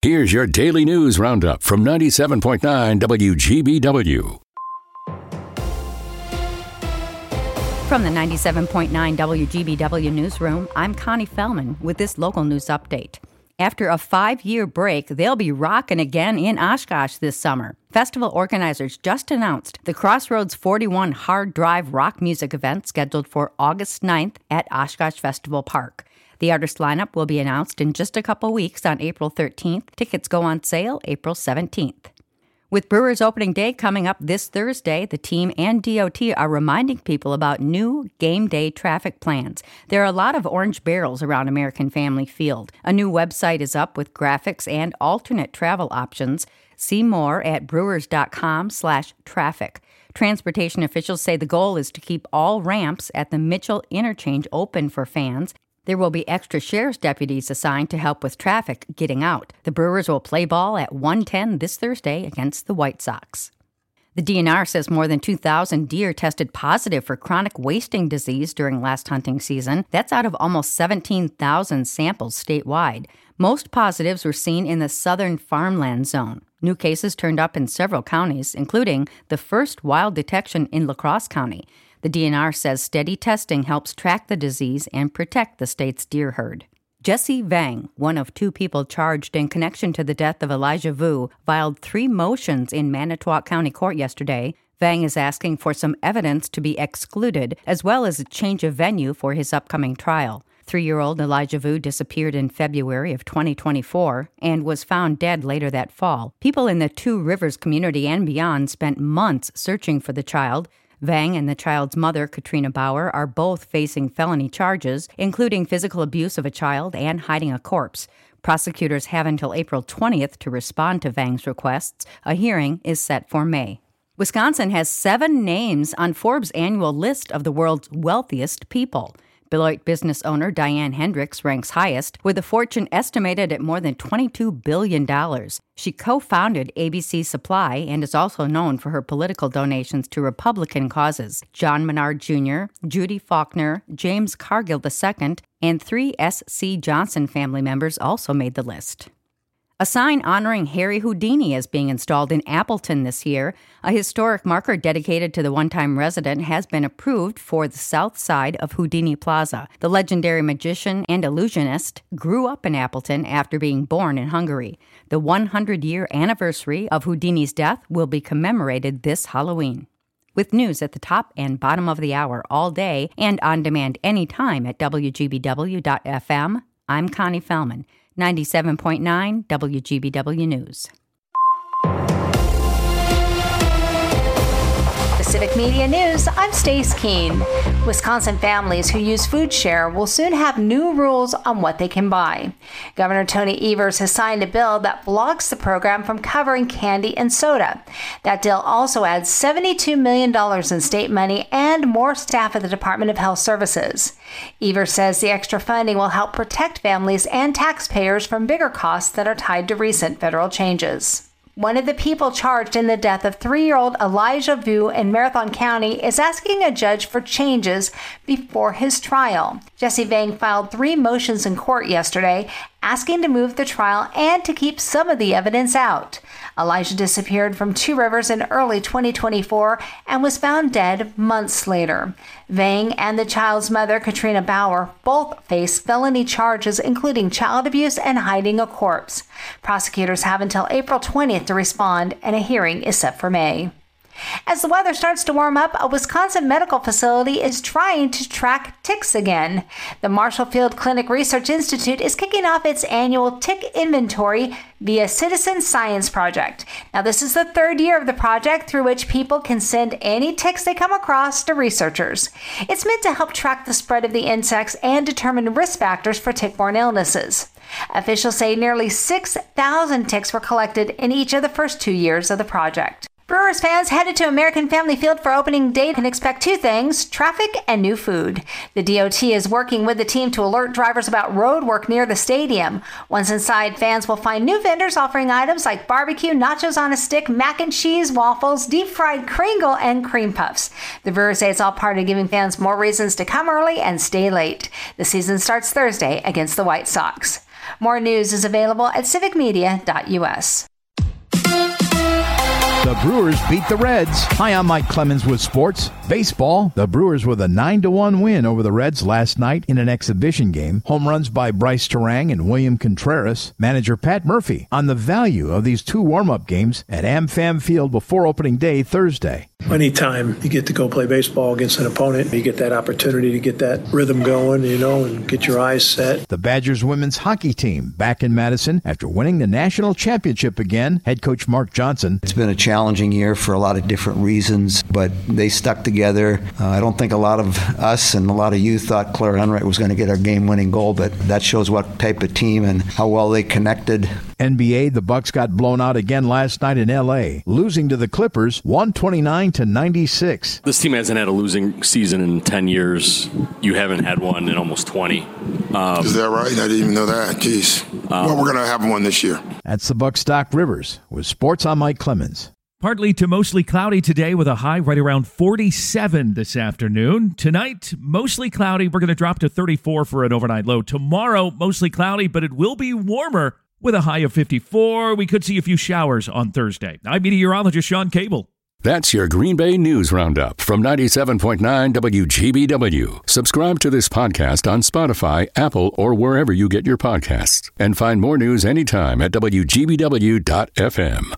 Here's your daily news roundup from 97.9 WGBW. From the 97.9 WGBW newsroom, I'm Connie Fellman with this local news update. After a 5-year break, they'll be rocking again in Oshkosh this summer. Festival organizers just announced the Crossroads 41 Hard Drive rock music event scheduled for August 9th at Oshkosh Festival Park. The artist lineup will be announced in just a couple weeks on April 13th. Tickets go on sale April 17th. With Brewers opening day coming up this Thursday, the team and DOT are reminding people about new game day traffic plans. There are a lot of orange barrels around American Family Field. A new website is up with graphics and alternate travel options. See more at brewers.com/traffic. Transportation officials say the goal is to keep all ramps at the Mitchell interchange open for fans. There will be extra sheriff's deputies assigned to help with traffic getting out. The Brewers will play ball at 1:10 this Thursday against the White Sox. The DNR says more than 2,000 deer tested positive for chronic wasting disease during last hunting season. That's out of almost 17,000 samples statewide. Most positives were seen in the southern farmland zone. New cases turned up in several counties, including the first wild detection in La Crosse County. The DNR says steady testing helps track the disease and protect the state's deer herd. Jesse Vang, one of 2 people charged in connection to the death of Elijah Vu, filed 3 motions in Manitowoc County Court yesterday. Vang is asking for some evidence to be excluded, as well as a change of venue for his upcoming trial. 3-year-old Elijah Vu disappeared in February of 2024 and was found dead later that fall. People in the Two Rivers community and beyond spent months searching for the child. Vang and the child's mother, Katrina Bauer, are both facing felony charges, including physical abuse of a child and hiding a corpse. Prosecutors have until April 20th to respond to Vang's requests. A hearing is set for May. Wisconsin has 7 names on Forbes' annual list of the world's wealthiest people. Beloit business owner Diane Hendricks ranks highest, with a fortune estimated at more than $22 billion. She co-founded ABC Supply and is also known for her political donations to Republican causes. John Menard Jr., Judy Faulkner, James Cargill II, and 3 S.C. Johnson family members also made the list. A sign honoring Harry Houdini is being installed in Appleton this year. A historic marker dedicated to the one-time resident has been approved for the south side of Houdini Plaza. The legendary magician and illusionist grew up in Appleton after being born in Hungary. The 100-year anniversary of Houdini's death will be commemorated this Halloween. With news at the top and bottom of the hour all day and on demand anytime at WGBW.FM, I'm Connie Fellman. 97.9 WGBW News. Civic Media News, I'm Stace Keene. Wisconsin families who use Food Share will soon have new rules on what they can buy. Governor Tony Evers has signed a bill that blocks the program from covering candy and soda. That deal also adds $72 million in state money and more staff at the Department of Health Services. Evers says the extra funding will help protect families and taxpayers from bigger costs that are tied to recent federal changes. One of the people charged in the death of 3-year-old Elijah Vu in Marathon County is asking a judge for changes before his trial. Jesse Vang filed 3 motions in court yesterday, asking to move the trial and to keep some of the evidence out. Elijah disappeared from Two Rivers in early 2024 and was found dead months later. Vang and the child's mother, Katrina Bauer, both face felony charges, including child abuse and hiding a corpse. Prosecutors have until April 20th to respond, and a hearing is set for May. As the weather starts to warm up, a Wisconsin medical facility is trying to track ticks again. The Marshall Field Clinic Research Institute is kicking off its annual tick inventory via Citizen Science Project. Now, this is the 3rd year of the project, through which people can send any ticks they come across to researchers. It's meant to help track the spread of the insects and determine risk factors for tick-borne illnesses. Officials say nearly 6,000 ticks were collected in each of the first 2 years of the project. Brewers fans headed to American Family Field for opening day can expect 2 things: traffic and new food. The DOT is working with the team to alert drivers about road work near the stadium. Once inside, fans will find new vendors offering items like barbecue, nachos on a stick, mac and cheese, waffles, deep-fried Kringle, and cream puffs. The Brewers say it's all part of giving fans more reasons to come early and stay late. The season starts Thursday against the White Sox. More news is available at civicmedia.us. The Brewers beat the Reds. Hi, I'm Mike Clemens with sports. Baseball, the Brewers with a 9-1 win over the Reds last night in an exhibition game. Home runs by Bryce Terang and William Contreras. Manager Pat Murphy on the value of these two warm-up games at AmFam Field before opening day Thursday. Anytime you get to go play baseball against an opponent, you get that opportunity to get that rhythm going, and get your eyes set. The Badgers women's hockey team back in Madison after winning the national championship again. Head coach Mark Johnson. It's been a challenging year for a lot of different reasons, but they stuck together. I don't think a lot of us and a lot of you thought Claire Unright was going to get our game-winning goal, but that shows what type of team and how well they connected. NBA, the Bucks got blown out again last night in L.A., losing to the Clippers 129-96. This team hasn't had a losing season in 10 years. You haven't had one in almost 20. Is that right? I didn't even know that. Jeez. Well, we're going to have one this year. That's the Bucks Doc Rivers. With sports, I'm Mike Clemens. Partly to mostly cloudy today with a high right around 47 this afternoon. Tonight, mostly cloudy. We're going to drop to 34 for an overnight low. Tomorrow, mostly cloudy, but it will be warmer with a high of 54. We could see a few showers on Thursday. I'm meteorologist Sean Cable. That's your Green Bay News Roundup from 97.9 WGBW. Subscribe to this podcast on Spotify, Apple, or wherever you get your podcasts. And find more news anytime at WGBW.FM.